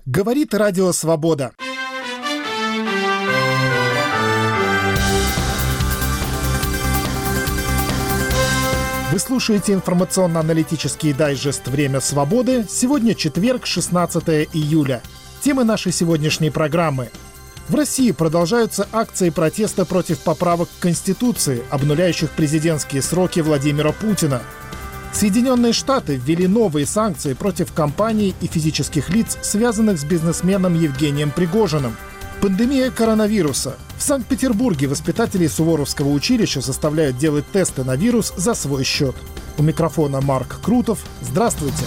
Говорит Радио Свобода. Вы слушаете информационно-аналитический дайджест «Время свободы». Сегодня четверг, 16 июля. Темы нашей сегодняшней программы. В России продолжаются акции протеста против поправок к Конституции, обнуляющих президентские сроки Владимира Путина. Соединенные Штаты ввели новые санкции против компаний и физических лиц, связанных с бизнесменом Евгением Пригожиным. Пандемия коронавируса. В Санкт-Петербурге воспитателей Суворовского училища заставляют делать тесты на вирус за свой счет. У микрофона Марк Крутов. Здравствуйте.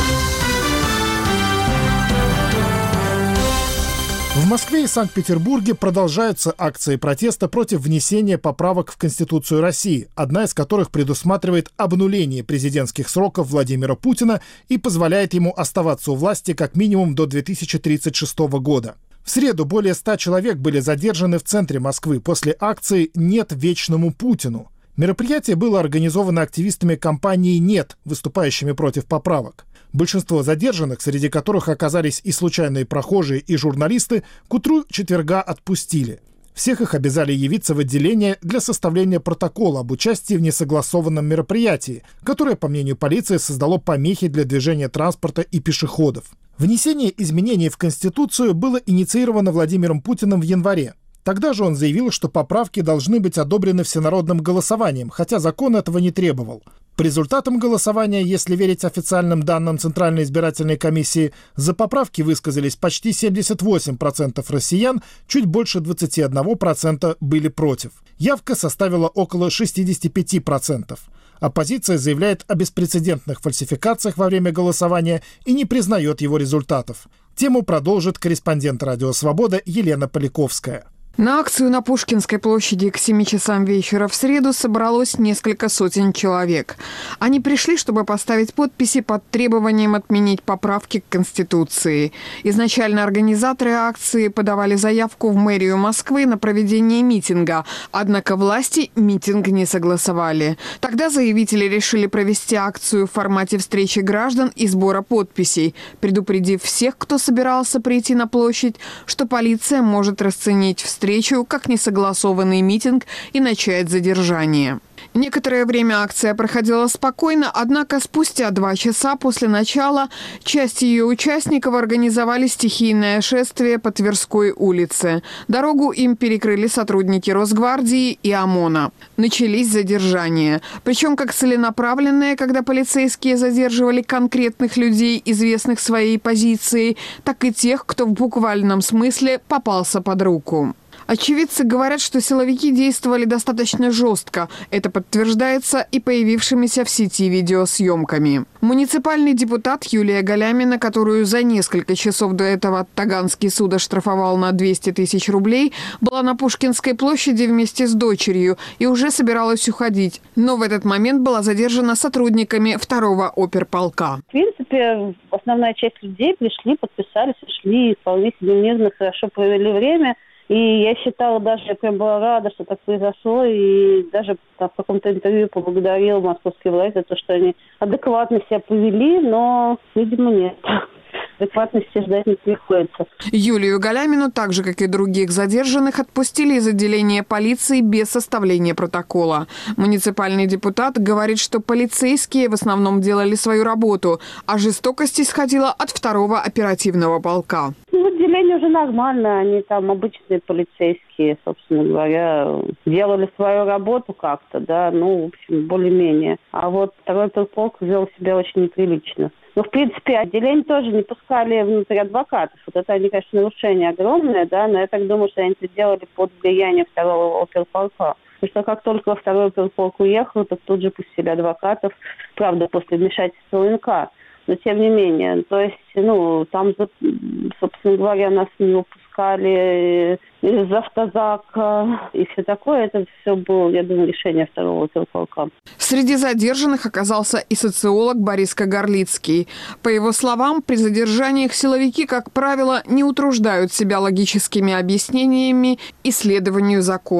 В Москве и Санкт-Петербурге продолжаются акции протеста против внесения поправок в Конституцию России, одна из которых предусматривает обнуление президентских сроков Владимира Путина и позволяет ему оставаться у власти как минимум до 2036 года. В среду более 100 человек были задержаны в центре Москвы после акции «Нет вечному Путину». Мероприятие было организовано активистами компании «Нет», выступающими против поправок. Большинство задержанных, среди которых оказались и случайные прохожие, и журналисты, к утру четверга отпустили. Всех их обязали явиться в отделение для составления протокола об участии в несогласованном мероприятии, которое, по мнению полиции, создало помехи для движения транспорта и пешеходов. Внесение изменений в Конституцию было инициировано Владимиром Путиным в январе. Тогда же он заявил, что поправки должны быть одобрены всенародным голосованием, хотя закон этого не требовал. По результатам голосования, если верить официальным данным Центральной избирательной комиссии, за поправки высказались почти 78% россиян, чуть больше 21% были против. Явка составила около 65%. Оппозиция заявляет о беспрецедентных фальсификациях во время голосования и не признает его результатов. Тему продолжит корреспондент «Радио Свобода» Елена Поляковская. На акцию на Пушкинской площади к 7 часам вечера в среду собралось несколько сотен человек. Они пришли, чтобы поставить подписи под требованием отменить поправки к Конституции. Изначально организаторы акции подавали заявку в мэрию Москвы на проведение митинга, однако власти митинг не согласовали. Тогда заявители решили провести акцию в формате встречи граждан и сбора подписей, предупредив всех, кто собирался прийти на площадь, что полиция может расценить встречу как несогласованный митинг и начать задержание. Некоторое время акция проходила спокойно, однако спустя 2 часа после начала часть ее участников организовали стихийное шествие по Тверской улице. Дорогу им перекрыли сотрудники Росгвардии и ОМОНа. Начались задержания. Причем как целенаправленные, когда полицейские задерживали конкретных людей, известных своей позицией, так и тех, кто в буквальном смысле попался под руку. Очевидцы говорят, что силовики действовали достаточно жестко. Это подтверждается и появившимися в сети видеосъемками. Муниципальный депутат Юлия Галямина, которую за несколько часов до этого Таганский суд оштрафовал на 200 тысяч рублей, была на Пушкинской площади вместе с дочерью и уже собиралась уходить. Но в этот момент была задержана сотрудниками 2-го оперполка. В принципе, основная часть людей пришли, подписались, ушли, вполне себе мирно, хорошо провели время. И я считала даже, я прям была рада, что так произошло, и даже в каком-то интервью поблагодарила московские власти за то, что они адекватно себя повели, но, видимо, нет. Адекватности ждать не приходится. Юлию Галямину, так же, как и других задержанных, отпустили из отделения полиции без составления протокола. Муниципальный депутат говорит, что полицейские в основном делали свою работу, а жестокость исходила от 2-го оперативного полка. В отделении уже нормально, они там обычные полицейские, собственно говоря, делали свою работу как-то, да, в общем, более-менее. А вот 2-й полк вел себя очень неприлично. Но, в принципе, отделение тоже не пускали внутрь адвокатов. Вот это, они, конечно, нарушение огромное, да, но я так думаю, что они это делали под влиянием 2-го оперполка. Потому что как только 2-й оперполк уехал, то тут же пустили адвокатов, правда, после вмешательства УНК. Но тем не менее, то есть, там, собственно говоря, нас не выпускали из автозака и все такое. Это все было, я думаю, решение 2-го оперполка. Среди задержанных оказался и социолог Борис Кагарлицкий. По его словам, при задержаниях силовики, как правило, не утруждают себя логическими объяснениями и следованию закону.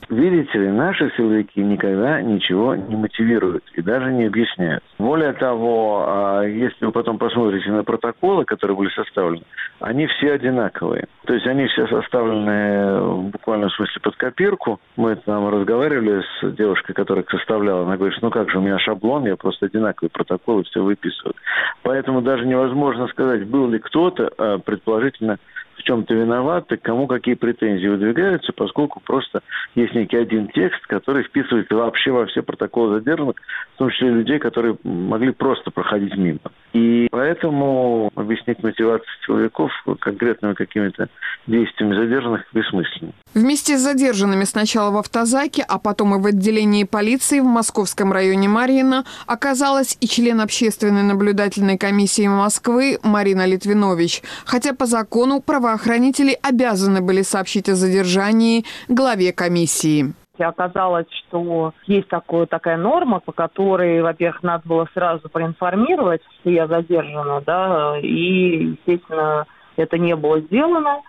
Видите ли, наши силовики никогда ничего не мотивируют и даже не объясняют. Более того, если вы потом посмотрите на протоколы, которые были составлены, они все одинаковые. То есть они все составлены в буквальном смысле под копирку. Мы там разговаривали с девушкой, которая их составляла. Она говорит, ну как же, у меня шаблон, я просто одинаковые протоколы все выписываю. Поэтому даже невозможно сказать, был ли кто-то предположительно в чем-то виноваты, кому какие претензии выдвигаются, поскольку просто есть некий один текст, который вписывается вообще во все протоколы задержанных, в том числе людей, которые могли просто проходить мимо. И поэтому объяснить мотивацию силовиков конкретными какими-то действиями задержанных бессмысленно. Вместе с задержанными сначала в автозаке, а потом и в отделении полиции в московском районе Марьино оказалась и член общественной наблюдательной комиссии Москвы Марина Литвинович. Хотя по закону правоохранители обязаны были сообщить о задержании главе комиссии. Оказалось, что есть такая норма, по которой, во-первых, надо было сразу проинформировать, что я задержана, да, и, естественно, это не было сделано.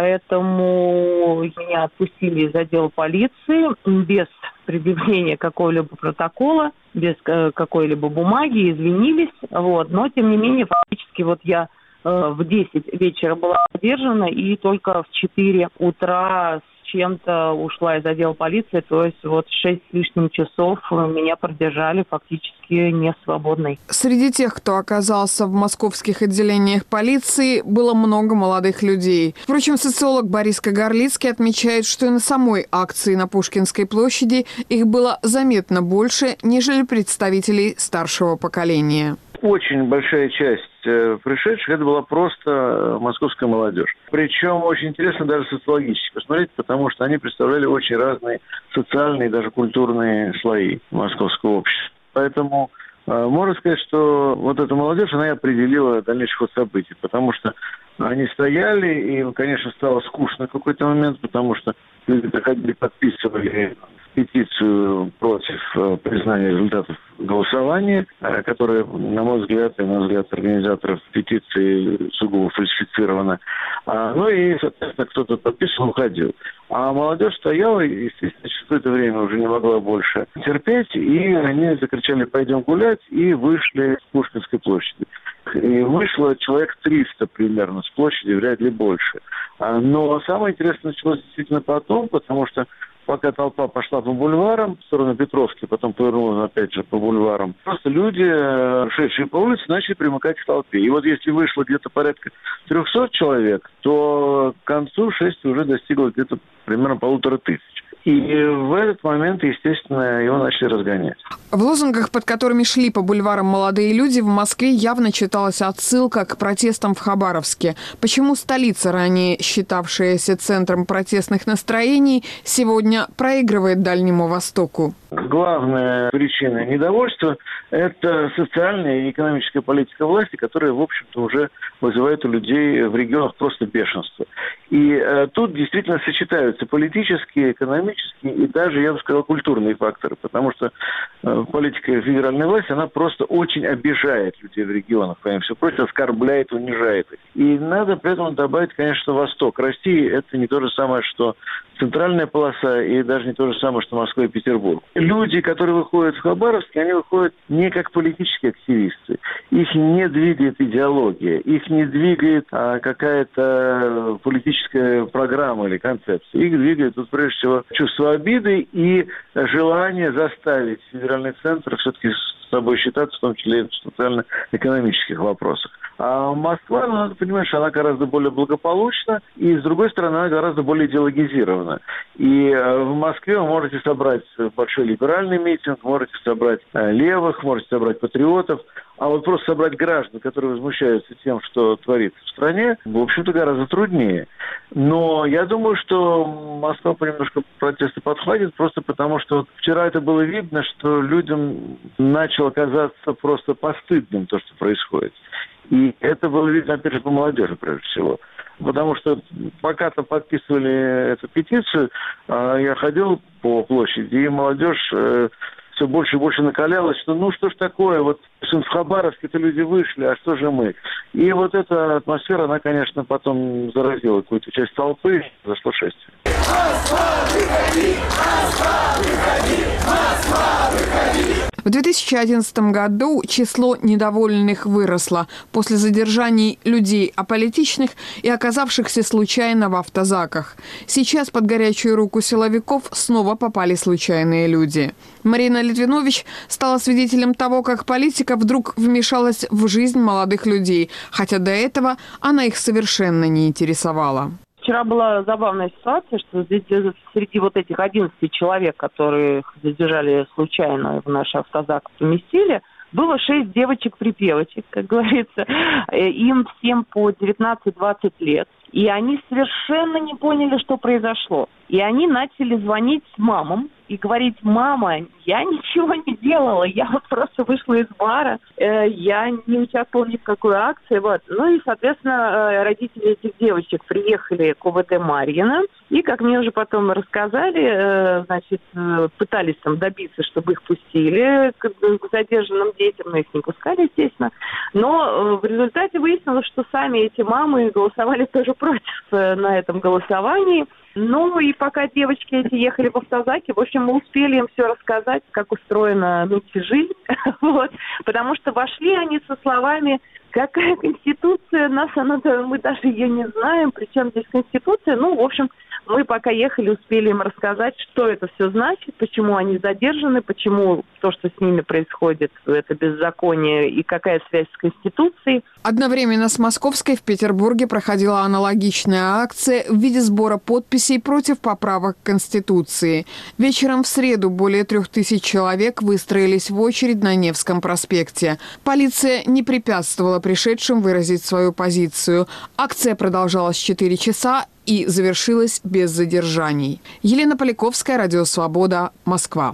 Поэтому меня отпустили из отдела полиции без предъявления какого-либо протокола, без какой-либо бумаги, извинились. Но, тем не менее, фактически я в 10 вечера была задержана и только в 4 утра с чем-то ушла из отдела полиции, то есть 6 с лишним часов меня продержали фактически не свободной. Среди тех, кто оказался в московских отделениях полиции, было много молодых людей. Впрочем, социолог Борис Кагарлицкий отмечает, что и на самой акции на Пушкинской площади их было заметно больше, нежели представителей старшего поколения. Очень большая часть пришедших, это была просто московская молодежь. Причем очень интересно даже социологически посмотреть, потому что они представляли очень разные социальные и даже культурные слои московского общества. Поэтому можно сказать, что эта молодежь, она и определила дальнейший ход событий, потому что они стояли, и им, конечно, стало скучно в какой-то момент, потому что люди приходили, подписывали петицию против признания результатов голосования, которая, на мой взгляд, и на взгляд организаторов петиции, сугубо фальсифицирована. И, соответственно, кто-то подписывал, уходил. А молодежь стояла, и, естественно, через какое-то время уже не могла больше терпеть, и они закричали «пойдем гулять», и вышли с Пушкинской площади. И вышло человек 300 примерно с площади, вряд ли больше. Но самое интересное началось действительно потом, потому что пока толпа пошла по бульварам, в сторону Петровки, потом повернулась опять же по бульварам, просто люди, шедшие по улице, начали примыкать к толпе. И если вышло где-то порядка 300 человек, то к концу шествие уже достигло где-то примерно 1500. И в этот момент, естественно, его начали разгонять. В лозунгах, под которыми шли по бульварам молодые люди, в Москве явно читалась отсылка к протестам в Хабаровске. Почему столица, ранее считавшаяся центром протестных настроений, сегодня проигрывает Дальнему Востоку? Главная причина недовольства – это социальная и экономическая политика власти, которая, в общем-то, уже вызывает у людей в регионах просто бешенство. И тут действительно сочетаются политические, экономические и даже, я бы сказал, культурные факторы, потому что политика федеральной власти, она просто очень обижает людей в регионах, помимо всего прочего, оскорбляет, унижает их. И надо при этом добавить, конечно, Восток. Россия – это не то же самое, что центральная полоса, и даже не то же самое, что Москва и Петербург. Люди, которые выходят в Хабаровск, они выходят не как политические активисты. Их не двигает идеология, их не двигает какая-то политическая программа или концепция. Их двигает, прежде всего, чувство обиды и желание заставить федеральный центр все-таки с собой считаться, в том числе и в социально-экономических вопросах. А Москва, надо понимать, что она гораздо более благополучна, и, с другой стороны, она гораздо более идеологизирована. И в Москве вы можете собрать большой либеральный митинг, можете собрать левых, можете собрать патриотов, а просто собрать граждан, которые возмущаются тем, что творится в стране, в общем-то, гораздо труднее. Но я думаю, что Москва понемножку протесты подхватит, просто потому что вчера это было видно, что людям начало казаться просто постыдным то, что происходит. И это было видно, опять же, по молодежи, прежде всего. Потому что пока-то подписывали эту петицию, я ходил по площади, и молодежь все больше и больше накалялась, что что ж такое, в Хабаровске-то люди вышли, а что же мы? И эта атмосфера, она, конечно, потом заразила какую-то часть толпы, зашло шествие. В 2011 году число недовольных выросло после задержаний людей аполитичных и оказавшихся случайно в автозаках. Сейчас под горячую руку силовиков снова попали случайные люди. Марина Литвинович стала свидетелем того, как политика вдруг вмешалась в жизнь молодых людей, хотя до этого она их совершенно не интересовала. Вчера была забавная ситуация, что среди вот этих 11 человек, которых задержали случайно в наш автозак, поместили, было 6 девочек-припевочек, как говорится. Им всем по 19-20 лет. И они совершенно не поняли, что произошло. И они начали звонить мамам и говорить: мама, я ничего не делала, я вот просто вышла из бара, я не участвовала ни в какой акции. Вот. Ну и, соответственно, родители этих девочек приехали к УВД Марьино, и, как мне уже потом рассказали, значит, пытались там добиться, чтобы их пустили к задержанным детям, но их не пускали, естественно. Но в результате выяснилось, что сами эти мамы голосовали тоже против на этом голосовании. Ну и пока девочки эти ехали в автозаке, в общем, мы успели им все рассказать, как устроена жизнь, вот, потому что вошли они со словами: какая Конституция, мы даже ее не знаем, причем здесь Конституция. Ну, в общем, мы пока ехали, успели им рассказать, что это все значит, почему они задержаны, почему то, что с ними происходит, это беззаконие и какая связь с Конституцией. Одновременно с Московской в Петербурге проходила аналогичная акция в виде сбора подписей против поправок к Конституции. Вечером в среду более 3000 человек выстроились в очередь на Невском проспекте. Полиция не препятствовала пришедшим выразить свою позицию. Акция продолжалась 4 часа и завершилась без задержаний. Елена Поляковская, Радио Свобода, Москва.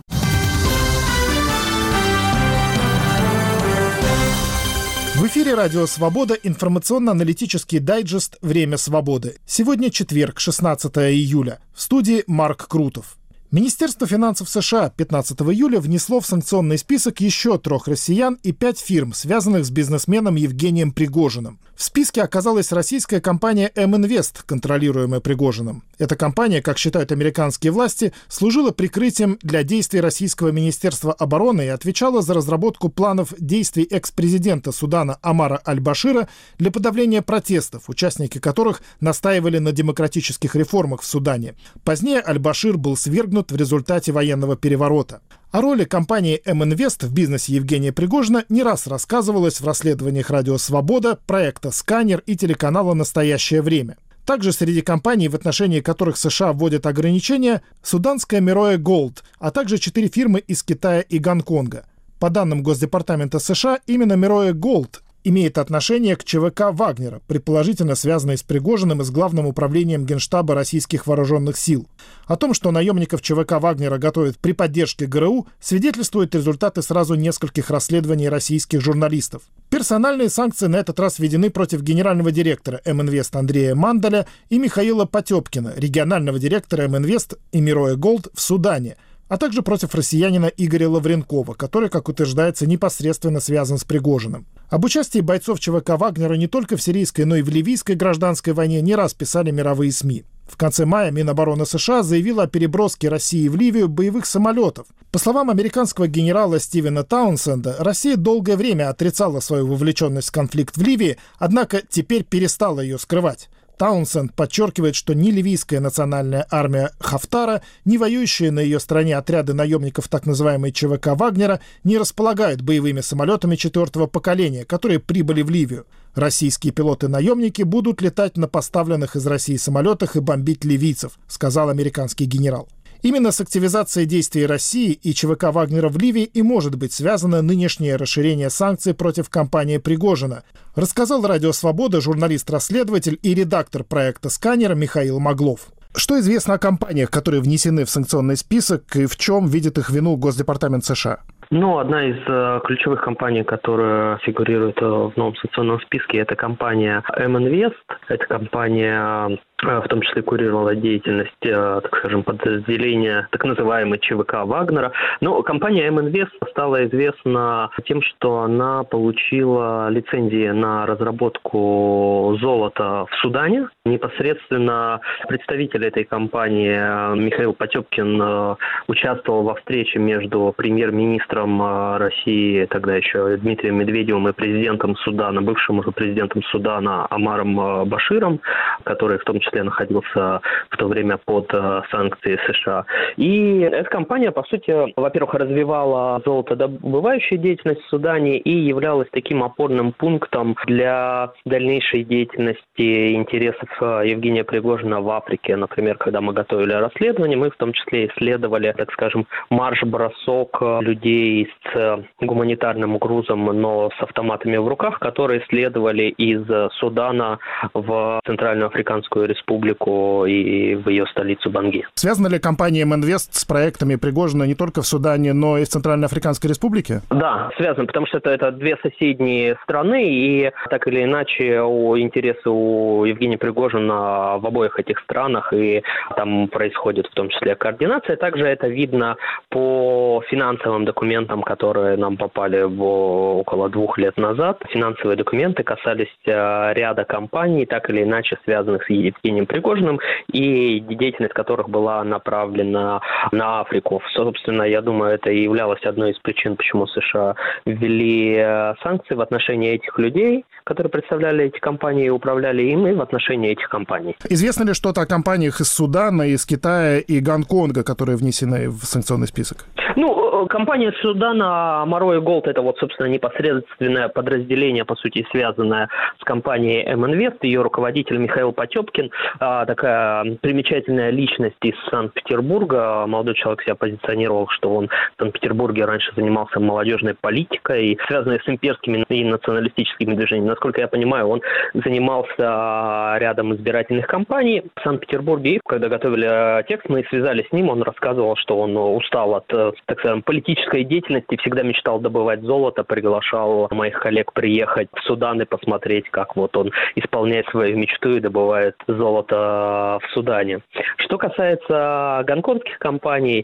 В эфире «Радио Свобода» информационно-аналитический дайджест «Время свободы». Сегодня четверг, 16 июля. В студии Марк Крутов. Министерство финансов США 15 июля внесло в санкционный список еще 3 россиян и 5 фирм, связанных с бизнесменом Евгением Пригожиным. В списке оказалась российская компания М-Инвест, контролируемая Пригожиным. Эта компания, как считают американские власти, служила прикрытием для действий российского Министерства обороны и отвечала за разработку планов действий экс-президента Судана Омара Аль-Башира для подавления протестов, участники которых настаивали на демократических реформах в Судане. Позднее Аль-Башир был свергнут в результате военного переворота. О роли компании М-Инвест в бизнесе Евгения Пригожина не раз рассказывалось в расследованиях «Радио Свобода», проекта «Сканер» и телеканала «Настоящее время». Также среди компаний, в отношении которых США вводят ограничения, суданская Meroe Gold, а также 4 фирмы из Китая и Гонконга. По данным Госдепартамента США, именно Meroe Gold имеет отношение к ЧВК Вагнера, предположительно связанной с Пригожиным и с Главным управлением Генштаба российских вооруженных сил. О том, что наемников ЧВК Вагнера готовят при поддержке ГРУ, свидетельствуют результаты сразу нескольких расследований российских журналистов. Персональные санкции на этот раз введены против генерального директора М-Инвест Андрея Мандаля и Михаила Потепкина, регионального директора М-Инвест и Meroe Gold в Судане, а также против россиянина Игоря Лавренкова, который, как утверждается, непосредственно связан с Пригожиным. Об участии бойцов ЧВК Вагнера не только в сирийской, но и в ливийской гражданской войне не раз писали мировые СМИ. В конце мая Минобороны США заявила о переброске России в Ливию боевых самолетов. По словам американского генерала Стивена Таунсенда, Россия долгое время отрицала свою вовлеченность в конфликт в Ливии, однако теперь перестала ее скрывать. Таунсенд подчеркивает, что ни ливийская национальная армия Хафтара, ни воюющие на ее стороне отряды наемников так называемой ЧВК Вагнера не располагают боевыми самолетами 4-го поколения, которые прибыли в Ливию. Российские пилоты-наемники будут летать на поставленных из России самолетах и бомбить ливийцев, сказал американский генерал. Именно с активизацией действий России и ЧВК Вагнера в Ливии и может быть связано нынешнее расширение санкций против компании Пригожина, рассказал Радио Свобода журналист-расследователь и редактор проекта «Сканер» Михаил Маглов. Что известно о компаниях, которые внесены в санкционный список, и в чем видит их вину Госдепартамент США? Одна из ключевых компаний, которая фигурирует в новом санкционном списке, это компания М-Инвест. Это компания в том числе курировала деятельность, так скажем, подразделения так называемой ЧВК Вагнера. Но компания M-Invest стала известна тем, что она получила лицензии на разработку золота в Судане. Непосредственно представитель этой компании Михаил Потепкин участвовал во встрече между премьер-министром России, тогда еще Дмитрием Медведевым, и президентом Судана, бывшим уже президентом Судана Омаром Баширом, который в том числе находился в то время под санкции США. И эта компания, по сути, во-первых, развивала золотодобывающую деятельность в Судане и являлась таким опорным пунктом для дальнейшей деятельности интересов Евгения Пригожина в Африке. Например, когда мы готовили расследование, мы в том числе исследовали, так скажем, марш-бросок людей с гуманитарным грузом, но с автоматами в руках, которые следовали из Судана в Центральную Африканскую Республику и в ее столицу Банги. Связана ли компания M-Invest с проектами Пригожина не только в Судане, но и в Центральной Африканской Республике? Да, связано, потому что это две соседние страны, и так или иначе интересы у Евгения Пригожина в обоих этих странах, и там происходит в том числе координация. Также это видно по финансовым документам, которые нам попали около 2 лет назад. Финансовые документы касались ряда компаний, так или иначе связанных с Евгением Пригожиным, и деятельность которых была направлена на Африку. Собственно, я думаю, это и являлось одной из причин, почему США ввели санкции в отношении этих людей, которые представляли эти компании и управляли им, и в отношении этих компаний. Известно ли что-то о компаниях из Судана, из Китая и Гонконга, которые внесены в санкционный список? Компания Судана Марои Голд — это собственно, непосредственное подразделение, по сути, связанное с компанией M-Invest. Ее руководитель Михаил Потепкин, такая примечательная личность из Санкт-Петербурга. Молодой человек себя позиционировал, что он в Санкт-Петербурге раньше занимался молодежной политикой, связанной с имперскими и националистическими движениями. Насколько я понимаю, он занимался рядом избирательных кампаний в Санкт-Петербурге. И когда готовили текст, мы связались с ним. Он рассказывал, что он устал от, так скажем, политической деятельности, всегда мечтал добывать золото, приглашал моих коллег приехать в Судан и посмотреть, как он исполняет свою мечту и добывает золото в Судане. Что касается гонконгских компаний,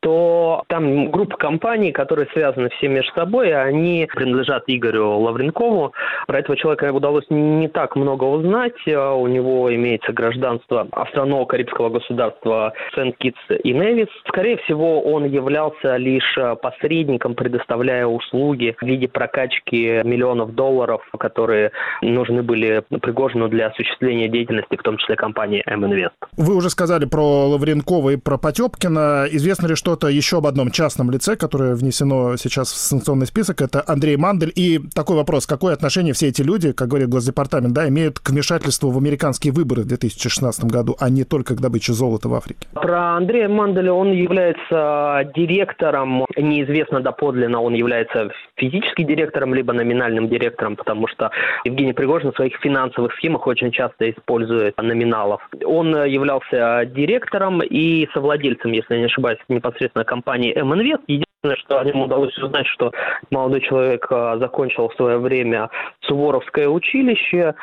то там группа компаний, которые связаны все между собой, они принадлежат Игорю Лавренкову. Про этого человека удалось не так много узнать. У него имеется гражданство островного карибского государства Сент-Китс и Невис. Скорее всего, он являлся лишь посредником, предоставляя услуги в виде прокачки миллионов долларов, которые нужны были Пригожину для осуществления деятельности, в том числе компании M-Invest. Вы уже сказали про Лавренкова и про Потепкина. Известно ли что-то еще об одном частном лице, которое внесено сейчас в санкционный список? Это Андрей Мандель. И такой вопрос: какое отношение все эти люди, как говорит Госдепартамент, имеют к вмешательству в американские выборы в 2016 году, а не только к добыче золота в Африке? Про Андрея Манделя: он является директором, неизвестно доподлинно, он является физическим директором либо номинальным директором, потому что Евгений Пригожин в своих финансовых схемах очень часто использует номиналов. Он являлся директором и совладельцем, если я не ошибаюсь, непосредственно компании M-Invest. Единственное, что о нем удалось узнать, что молодой человек закончил в свое время Суворовское училище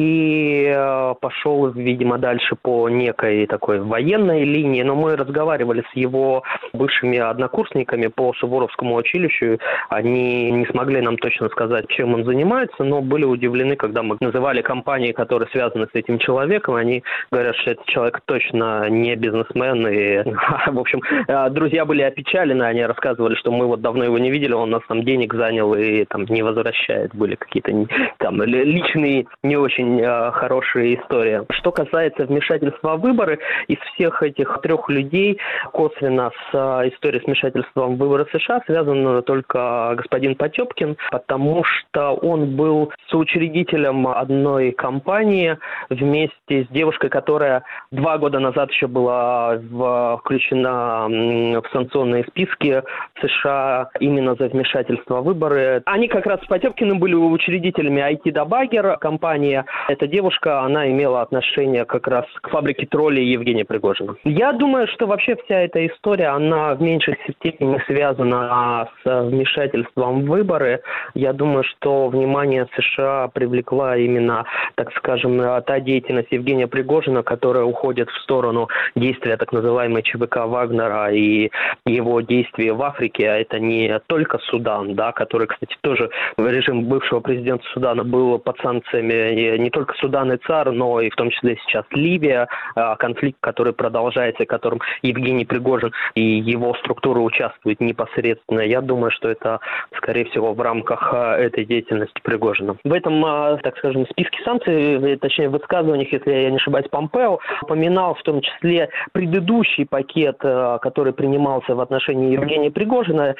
и пошел, видимо, дальше по некой такой военной линии. Но мы разговаривали с его бывшими однокурсниками по Суворовскому училищу. Они не смогли нам точно сказать, чем он занимается, но были удивлены, когда мы называли компании, которые связаны с этим человеком. Они говорят, что этот человек точно не бизнесмен. И, в общем, друзья были опечалены, они рассказывали, что мы давно его не видели, он нас там денег занял и не возвращает. Были какие-то личные, не очень хорошие истории. Что касается вмешательства в выборы, из всех этих 3 людей косвенно с историей с вмешательством в выборы США связан только господин Потепкин, потому что он был соучредителем одной компании вместе с девушкой, которая 2 года назад еще была включена в санкционные списки США именно за вмешательство в выборы. Они как раз с Потемкиным были учредителями IT-Dabagger компании. Эта девушка, она имела отношение как раз к фабрике троллей Евгения Пригожина. Я думаю, что вообще вся эта история, она в меньшей степени связана с вмешательством в выборы. Я думаю, что внимание США привлекла именно, так скажем, та деятельность Евгения Пригожина, которая уходит в сторону действия так называемой ЧВК Вагнера и его действий в Африке. А это не только Судан, да, который, кстати, тоже режим бывшего президента Судана был под санкциями. И не только Судан и ЦАР, но и в том числе сейчас Ливия, конфликт, который продолжается, в котором Евгений Пригожин и его структура участвуют непосредственно. Я думаю, что это, скорее всего, в рамках этой деятельности Пригожина. В этом, так скажем, списке санкций, точнее, в высказываниях, если я не ошибаюсь, Помпео упоминал в том числе предыдущий пакет, который принимался в отношении Евгения Пригожина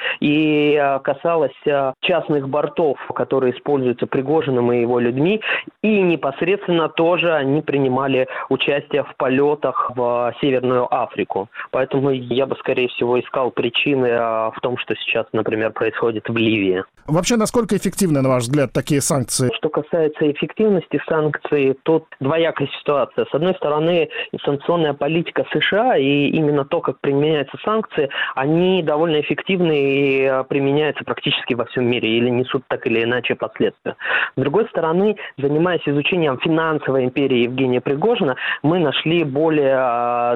и касалось частных бортов, которые используются Пригожиным и его людьми, и непосредственно тоже они принимали участие в полетах в Северную Африку. Поэтому я бы, скорее всего, искал причины в том, что сейчас, например, происходит в Ливии. Вообще, насколько эффективны, на ваш взгляд, такие санкции? Что касается эффективности санкций, тут двоякая ситуация. С одной стороны, санкционная политика США и именно то, как применяются санкции, они довольно эффективны и применяются практически во всем мире или несут так или иначе последствия. С другой стороны, занимаясь изучением финансовой империи Евгения Пригожина, мы нашли более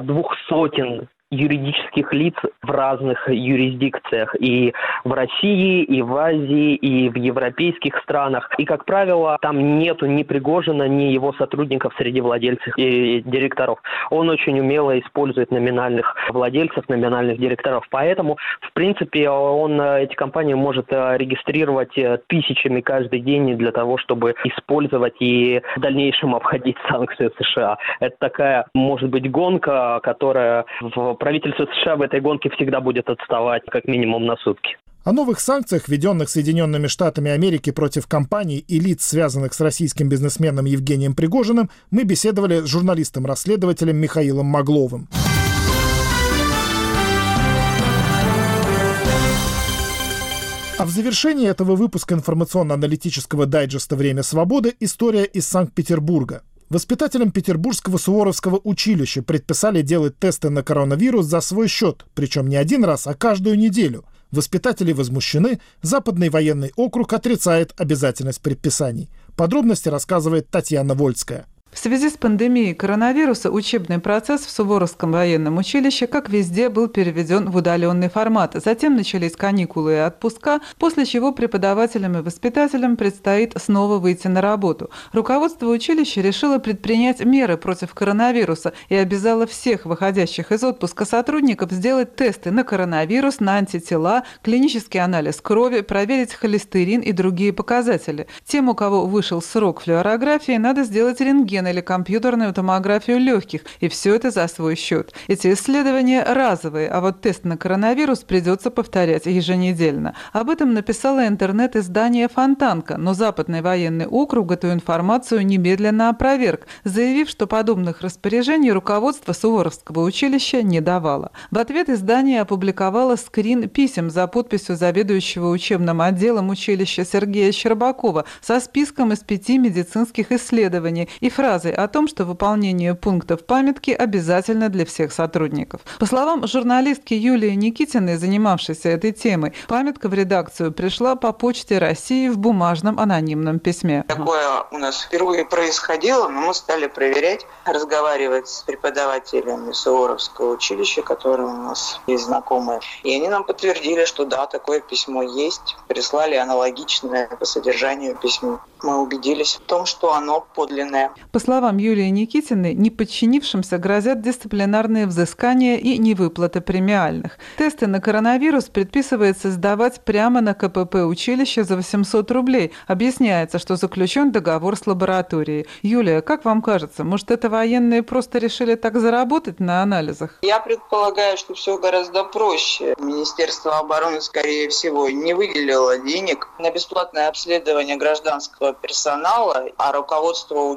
200 юридических лиц в разных юрисдикциях. И в России, и в Азии, и в европейских странах. И, как правило, там нету ни Пригожина, ни его сотрудников среди владельцев и директоров. Он очень умело использует номинальных владельцев, номинальных директоров. Поэтому, в принципе, он эти компании может регистрировать тысячами каждый день для того, чтобы использовать и в дальнейшем обходить санкции США. Это такая, может быть, гонка, которая правительство США в этой гонке всегда будет отставать как минимум на сутки. О новых санкциях, введенных Соединенными Штатами Америки против компаний и лиц, связанных с российским бизнесменом Евгением Пригожиным, мы беседовали с журналистом-расследователем Михаилом Магловым. А в завершении этого выпуска информационно-аналитического дайджеста «Время свободы» история из Санкт-Петербурга. Воспитателям Петербургского Суворовского училища предписали делать тесты на коронавирус за свой счет, причем не один раз, а каждую неделю. Воспитатели возмущены, Западный военный округ отрицает обязательность предписаний. Подробности рассказывает Татьяна Вольская. В связи с пандемией коронавируса учебный процесс в Суворовском военном училище, как везде, был переведен в удаленный формат. Затем начались каникулы и отпуска, после чего преподавателям и воспитателям предстоит снова выйти на работу. Руководство училища решило предпринять меры против коронавируса и обязало всех выходящих из отпуска сотрудников сделать тесты на коронавирус, на антитела, клинический анализ крови, проверить холестерин и другие показатели. Тем, у кого вышел срок флюорографии, надо сделать рентген или компьютерную томографию легких, и все это за свой счет. Эти исследования разовые, а вот тест на коронавирус придется повторять еженедельно. Об этом написало интернет-издание «Фонтанка», но Западный военный округ эту информацию немедленно опроверг, заявив, что подобных распоряжений руководство Суворовского училища не давало. В ответ издание опубликовало скрин писем за подписью заведующего учебным отделом училища Сергея Щербакова со списком из 5 медицинских исследований и фразой о том, что выполнение пунктов памятки обязательно для всех сотрудников. По словам журналистки Юлии Никитиной, занимавшейся этой темой, памятка в редакцию пришла по почте России в бумажном анонимном письме. Такое у нас впервые происходило, но мы стали проверять, разговаривать с преподавателями Суворовского училища, которые у нас есть знакомые. И они нам подтвердили, что да, такое письмо есть. Прислали аналогичное по содержанию письмо. Мы убедились в том, что оно подлинное. По словам Юлии Никитиной, неподчинившимся грозят дисциплинарные взыскания и невыплаты премиальных. Тесты на коронавирус предписывается сдавать прямо на КПП училища за 800 рублей. Объясняется, что заключен договор с лабораторией. Юлия, как вам кажется, может, это военные просто решили так заработать на анализах? Я предполагаю, что все гораздо проще. Министерство обороны, скорее всего, не выделило денег на бесплатное обследование гражданского персонала, а руководство училища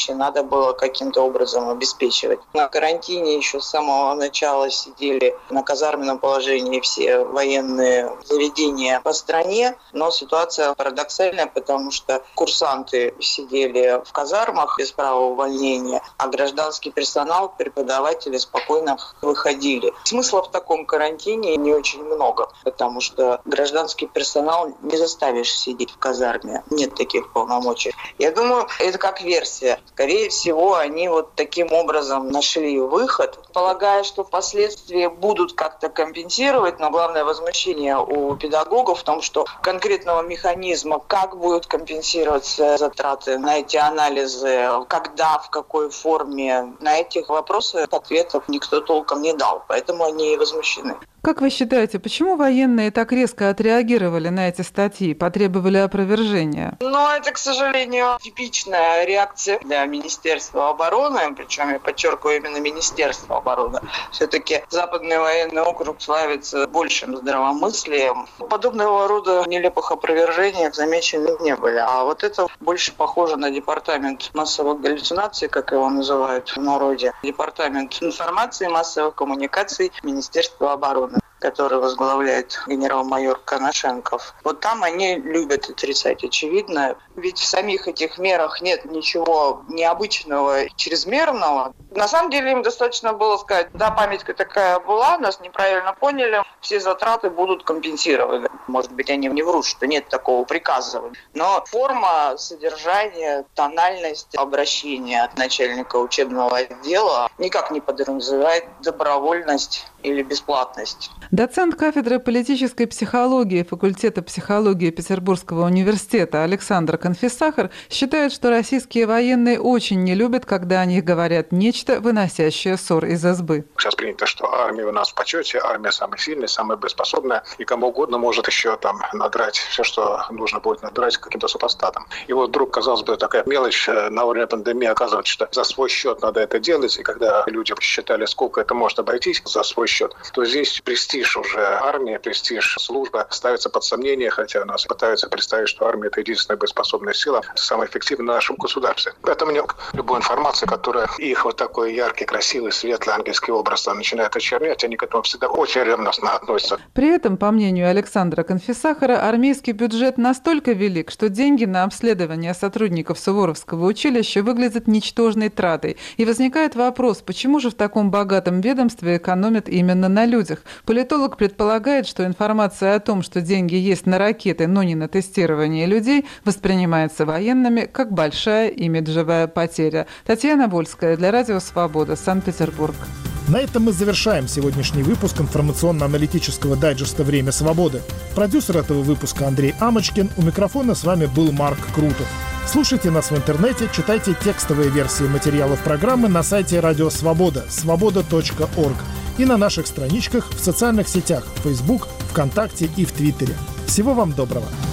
помощи надо было каким-то образом обеспечивать. На карантине еще с самого начала сидели на казарменном положении все военные заведения по стране, но ситуация парадоксальная, потому что курсанты сидели в казармах без права увольнения, а гражданский персонал, преподаватели спокойно выходили. Смысла в таком карантине не очень много, потому что гражданский персонал не заставишь сидеть в казарме. Нет таких полномочий. Я думаю, это как версия. Скорее всего, они вот таким образом нашли выход, полагая, что впоследствии будут как-то компенсировать, но главное возмущение у педагогов в том, что конкретного механизма, как будут компенсироваться затраты на эти анализы, когда, в какой форме, на этих вопросы ответов никто толком не дал. Поэтому они и возмущены. Как вы считаете, почему военные так резко отреагировали на эти статьи, потребовали опровержения? Это, к сожалению, типичная реакция для Министерства обороны, причем я подчеркиваю именно Министерство обороны. Все-таки Западный военный округ славится большим здравомыслием. Подобного рода нелепых опровержений замечены не были. А вот это больше похоже на департамент массовых галлюцинаций, как его называют в народе. Департамент информации, массовых коммуникаций Министерства обороны, который возглавляет генерал-майор Коношенков. Вот там они любят отрицать очевидное. Ведь в самих этих мерах нет ничего необычного, чрезмерного. На самом деле им достаточно было сказать: да, памятка такая была, нас неправильно поняли, все затраты будут компенсированы. Может быть, они не врут, что нет такого приказа. Но форма, содержание, тональность обращения от начальника учебного отдела никак не подразумевает добровольность или бесплатность. Доцент кафедры политической психологии факультета психологии Петербургского университета Александр Конфиссахар считает, что российские военные очень не любят, когда о них говорят нечто, выносящее ссор из избы. Сейчас принято, что армия у нас в почете, армия самая сильная, самая боеспособная, и кому угодно может еще там надрать все, что нужно будет надрать каким-то супостатом. И вот вдруг, казалось бы, такая мелочь на время пандемии, оказывается, что за свой счет надо это делать, и когда люди считали, сколько это может обойтись за свой счет, то здесь престиж уже армии, престиж службы ставится под сомнение, хотя у нас пытаются представить, что армия — это единственная боеспособная сила, самая эффективная в нашем государстве. Поэтому любую информацию, которая их вот такой яркий, красивый, светлый ангельский образ начинает очернять, они к этому всегда очень ревностно относятся. При этом, по мнению Александра Конфиссахара, армейский бюджет настолько велик, что деньги на обследование сотрудников Суворовского училища выглядят ничтожной тратой. И возникает вопрос, почему же в таком богатом ведомстве экономят именно на людях? Политолог предполагает, что информация о том, что деньги есть на ракеты, но не на тестирование людей, воспринимается военными как большая имиджевая потеря. Татьяна Вольская для Радио Свобода, Санкт-Петербург. На этом мы завершаем сегодняшний выпуск информационно-аналитического дайджеста «Время свободы». Продюсер этого выпуска Андрей Амочкин. У микрофона с вами был Марк Крутов. Слушайте нас в интернете, читайте текстовые версии материалов программы на сайте Радио Свобода, svoboda.org, и на наших страничках в социальных сетях Facebook, ВКонтакте и в Твиттере. Всего вам доброго!